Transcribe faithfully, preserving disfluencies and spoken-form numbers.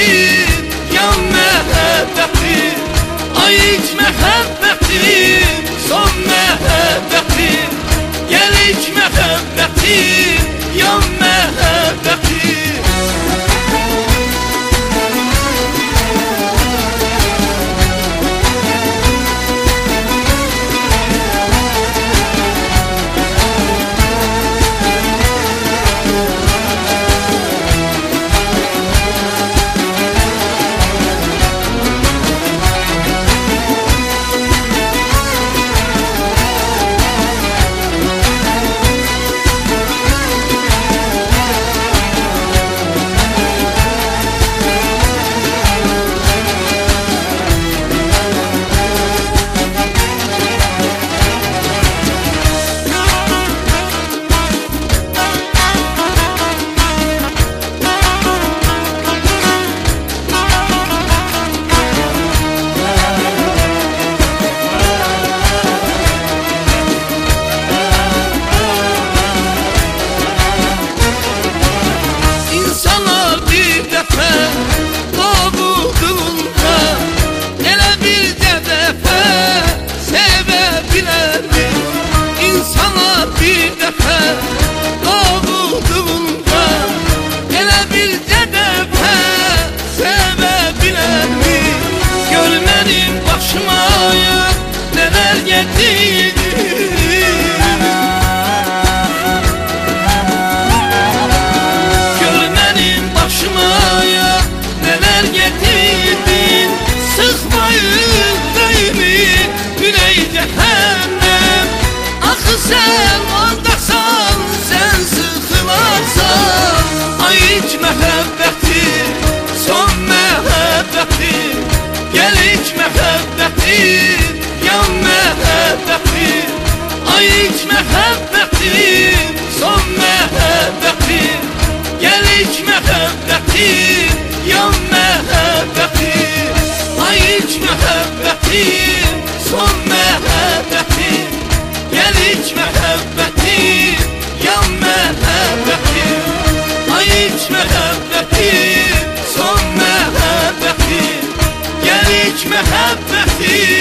yan məhəbbətim. Ay ilk məhəbbətim, son məhəbbətim. Gəl ilk məhəbbətim, yan məhəbbətim. Sen ondasan, sen sıkılarsan. Ay ilk məhəbbətim, son məhəbbətim. Gəl ilk məhəbbətim, yan məhəbbətim. Ay ilk məhəbbətim, son məhəbbətim. Gəl ilk məhəbbətim, yan məhəbbətim. Ay ilk məhəbbətim, son məhəbbətim. Gəl ilk məhəbbətim, yan məhəbbətim. Ay ilk məhəbbətim, son məhəbbətim. Gəl ilk məhəbbətim.